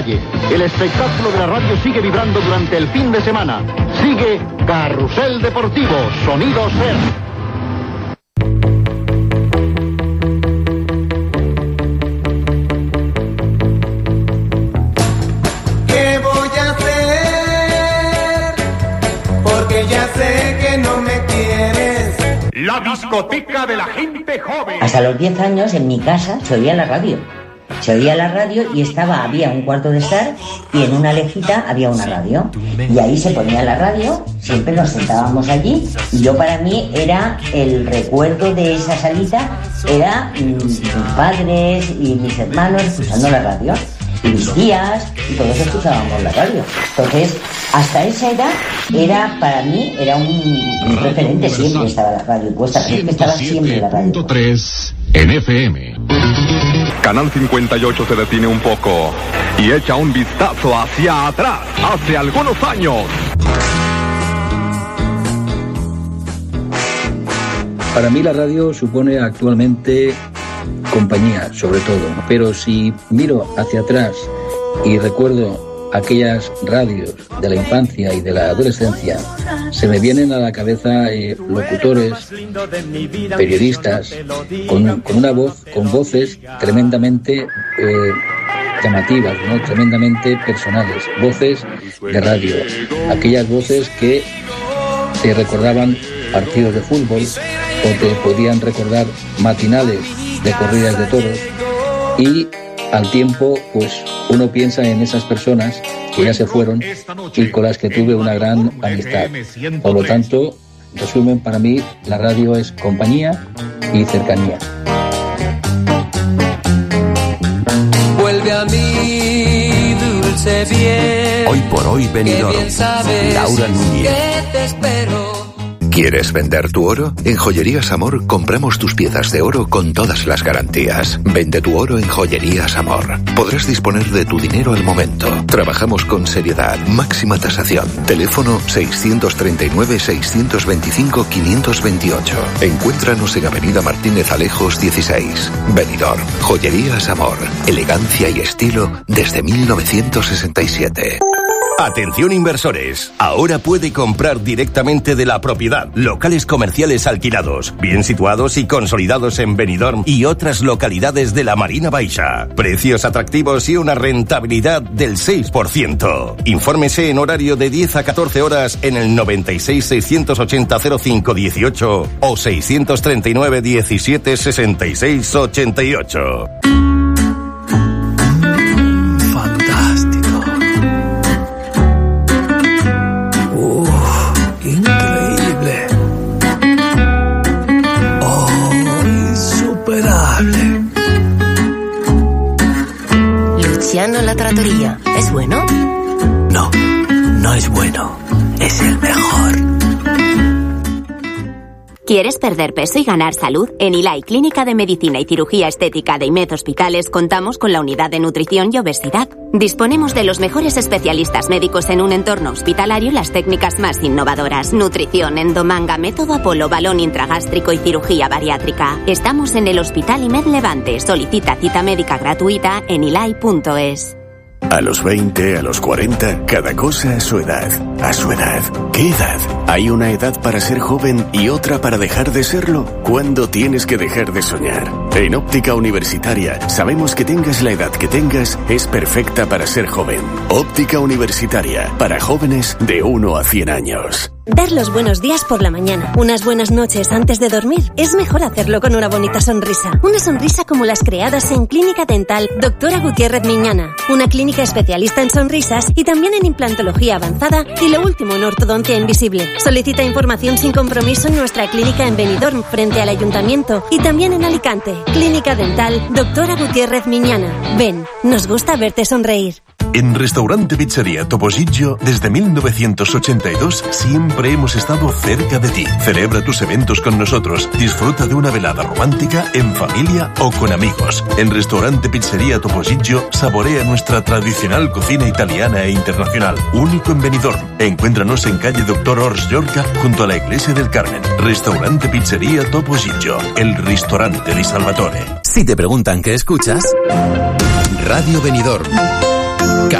calle. El espectáculo de la radio sigue vibrando durante el fin de semana. Sigue Carrusel Deportivo, Sonido Ser. ¿Qué voy a hacer? Porque ya sé que no me quieres. La discoteca de la gente joven. Hasta los 10 años en mi casa se oía la radio. Se oía la radio y había un cuarto de estar y en una lejita había una radio. Y ahí se ponía la radio, siempre nos sentábamos allí. Y yo, para mí, era el recuerdo de esa salita, era mis padres y mis hermanos escuchando la radio. Y mis tías, y todos escuchábamos la radio. Entonces, hasta esa edad, para mí, era un referente. Siempre estaba la radio puesta, pero es que estaba siempre la radio. 3 en FM. Canal 58 se detiene un poco y echa un vistazo hacia atrás, hace algunos años. Para mí la radio supone actualmente compañía, sobre todo, pero si miro hacia atrás y recuerdo aquellas radios de la infancia y de la adolescencia, se me vienen a la cabeza locutores, periodistas con una voz, con voces tremendamente llamativas, ¿no? Tremendamente personales, voces de radio, aquellas voces que te recordaban partidos de fútbol o te podían recordar matinales de corridas de toros, y al tiempo pues uno piensa en esas personas que ya se fueron y con las que tuve una gran amistad. Por lo tanto, resumen, para mí la radio es compañía y cercanía. Vuelve a mí, dulce bien. Hoy por hoy, Benidorm. Laura Núñez. Te espero. ¿Quieres vender tu oro? En Joyerías Amor compramos tus piezas de oro con todas las garantías. Vende tu oro en Joyerías Amor. Podrás disponer de tu dinero al momento. Trabajamos con seriedad, máxima tasación. Teléfono 639-625-528. Encuéntranos en Avenida Martínez Alejos 16. Benidorm. Joyerías Amor. Elegancia y estilo desde 1967. Atención inversores, ahora puede comprar directamente de la propiedad. Locales comerciales alquilados, bien situados y consolidados en Benidorm y otras localidades de la Marina Baixa. Precios atractivos y una rentabilidad del 6%. Infórmese en horario de 10 a 14 horas en el 96 680 05 18 o 639 17 66 88. Luciano La Trattoria, ¿es bueno? No, no es bueno. Es el mejor. ¿Quieres perder peso y ganar salud? En Ilai Clínica de Medicina y Cirugía Estética de IMED Hospitales contamos con la unidad de nutrición y obesidad. Disponemos de los mejores especialistas médicos en un entorno hospitalario y las técnicas más innovadoras. Nutrición, endomanga, método Apolo, balón intragástrico y cirugía bariátrica. Estamos en el Hospital IMED Levante. Solicita cita médica gratuita en ilai.es. A los 20, a los 40, cada cosa a su edad. A su edad. ¿Qué edad? ¿Hay una edad para ser joven y otra para dejar de serlo? ¿Cuándo tienes que dejar de soñar? En Óptica Universitaria sabemos que tengas la edad que tengas, es perfecta para ser joven. Óptica Universitaria, para jóvenes de 1 a 100 años. Dar los buenos días por la mañana, unas buenas noches antes de dormir, es mejor hacerlo con una bonita sonrisa. Una sonrisa como las creadas en Clínica Dental Doctora Gutiérrez Miñana, una clínica especialista en sonrisas y también en implantología avanzada y lo último en ortodoncia invisible. Solicita información sin compromiso en nuestra clínica en Benidorm, frente al Ayuntamiento, y también en Alicante. Clínica Dental Doctora Gutiérrez Miñana. Ven, nos gusta verte sonreír. En Restaurante Pizzería Topollillo, desde 1982, siempre hemos estado cerca de ti. Celebra tus eventos con nosotros. Disfruta de una velada romántica en familia o con amigos. En Restaurante Pizzería Topollillo, saborea nuestra tradicional cocina italiana e internacional. Único en Benidorm. Encuéntranos en calle Doctor Ors Llorca, junto a la Iglesia del Carmen. Restaurante Pizzería Topollillo, el ristorante di Salvatore. Si te preguntan qué escuchas, Radio Benidorm.